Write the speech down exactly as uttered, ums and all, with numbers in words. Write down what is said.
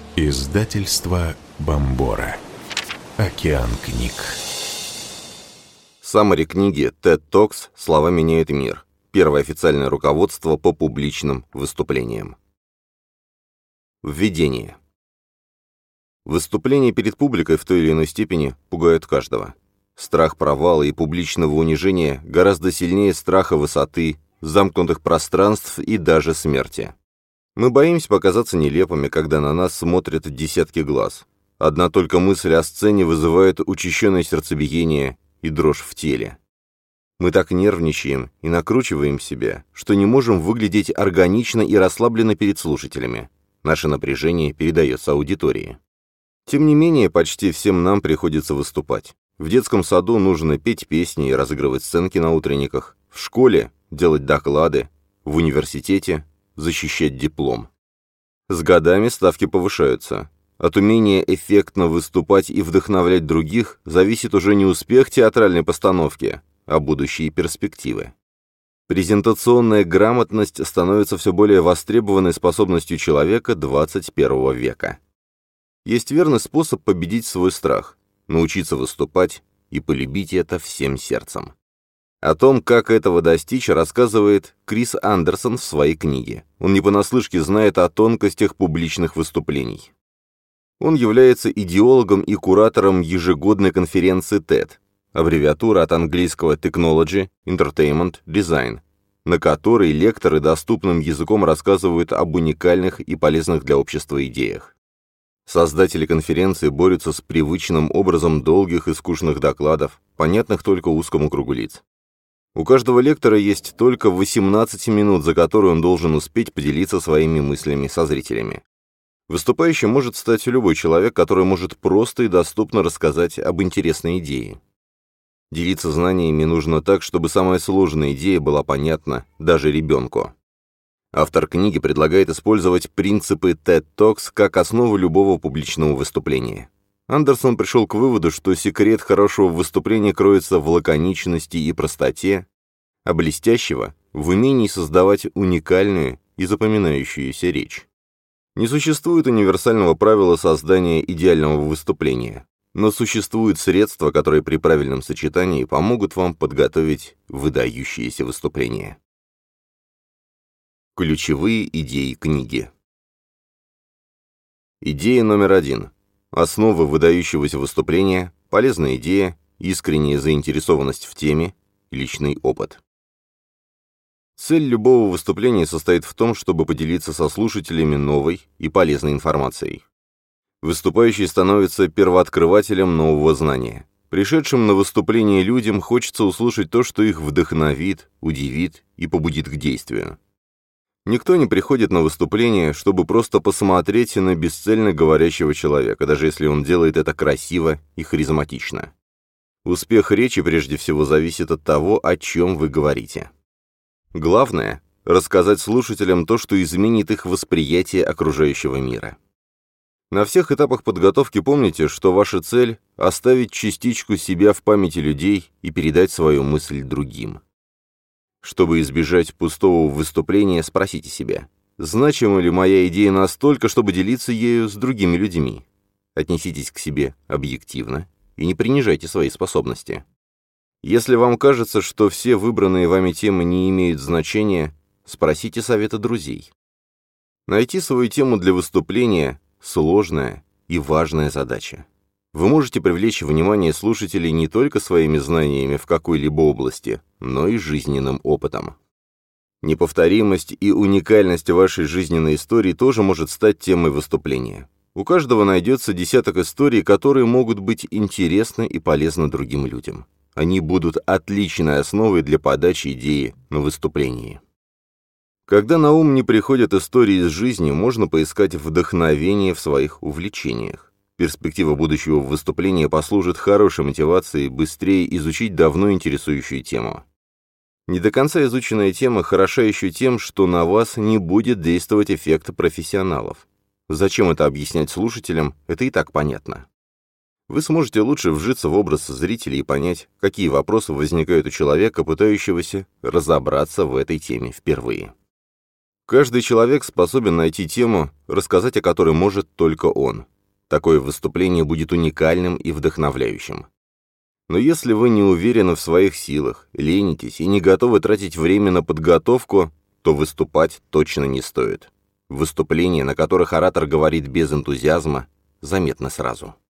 Издательство Бомбора. Океан книг. Саммари книги TED Talks «Слова меняют мир». Первое официальное руководство по публичным выступлениям. Введение. Выступления перед публикой в той или иной степени пугают каждого. Страх провала и публичного унижения гораздо сильнее страха высоты, замкнутых пространств и даже смерти. Мы боимся показаться нелепыми, когда на нас смотрят десятки глаз. Одна только мысль о сцене вызывает учащенное сердцебиение и дрожь в теле. Мы так нервничаем и накручиваем себя, что не можем выглядеть органично и расслабленно перед слушателями. Наше напряжение передается аудитории. Тем не менее, почти всем нам приходится выступать. В детском саду нужно петь песни и разыгрывать сценки на утренниках, в школе делать доклады, в университете защищать диплом. С годами ставки повышаются. От умения эффектно выступать и вдохновлять других зависит уже не успех театральной постановки, а будущие перспективы. Презентационная грамотность становится все более востребованной способностью человека двадцать первого века. Есть верный способ победить свой страх – научиться выступать и полюбить это всем сердцем. О том, как этого достичь, рассказывает Крис Андерсон в своей книге. Он не понаслышке знает о тонкостях публичных выступлений. Он является идеологом и куратором ежегодной конференции TED, аббревиатура от английского Technology, Entertainment, Design, на которой лекторы доступным языком рассказывают об уникальных и полезных для общества идеях. Создатели конференции борются с привычным образом долгих и скучных докладов, понятных только узкому кругу лиц. У каждого лектора есть только восемнадцать минут, за которые он должен успеть поделиться своими мыслями со зрителями. Выступающим может стать любой человек, который может просто и доступно рассказать об интересной идее. Делиться знаниями нужно так, чтобы самая сложная идея была понятна даже ребенку. Автор книги предлагает использовать принципы TED Talks как основу любого публичного выступления. Андерсон пришел к выводу, что секрет хорошего выступления кроется в лаконичности и простоте, а блестящего – в умении создавать уникальную и запоминающуюся речь. Не существует универсального правила создания идеального выступления, но существуют средства, которые при правильном сочетании помогут вам подготовить выдающиеся выступления. Ключевые идеи книги. Идея номер один. Основы выдающегося выступления, полезная идея, искренняя заинтересованность в теме, личный опыт. Цель любого выступления состоит в том, чтобы поделиться со слушателями новой и полезной информацией. Выступающий становится первооткрывателем нового знания. Пришедшим на выступление людям хочется услышать то, что их вдохновит, удивит и побудит к действию. Никто не приходит на выступление, чтобы просто посмотреть на бесцельно говорящего человека, даже если он делает это красиво и харизматично. Успех речи прежде всего зависит от того, о чем вы говорите. Главное – рассказать слушателям то, что изменит их восприятие окружающего мира. На всех этапах подготовки помните, что ваша цель – оставить частичку себя в памяти людей и передать свою мысль другим. Чтобы избежать пустого выступления, спросите себя, значима ли моя идея настолько, чтобы делиться ею с другими людьми? Отнеситесь к себе объективно и не принижайте свои способности. Если вам кажется, что все выбранные вами темы не имеют значения, спросите совета друзей. Найти свою тему для выступления – сложная и важная задача. Вы можете привлечь внимание слушателей не только своими знаниями в какой-либо области, но и жизненным опытом. Неповторимость и уникальность вашей жизненной истории тоже может стать темой выступления. У каждого найдется десяток историй, которые могут быть интересны и полезны другим людям. Они будут отличной основой для подачи идеи на выступлении. Когда на ум не приходят истории из жизни, можно поискать вдохновение в своих увлечениях. Перспектива будущего выступления послужит хорошей мотивацией быстрее изучить давно интересующую тему. Не до конца изученная тема хороша еще тем, что на вас не будет действовать эффект профессионалов. Зачем это объяснять слушателям, это и так понятно. Вы сможете лучше вжиться в образ зрителей и понять, какие вопросы возникают у человека, пытающегося разобраться в этой теме впервые. Каждый человек способен найти тему, рассказать о которой может только он. Такое выступление будет уникальным и вдохновляющим. Но если вы не уверены в своих силах, ленитесь и не готовы тратить время на подготовку, то выступать точно не стоит. Выступления, на которых оратор говорит без энтузиазма, заметно сразу.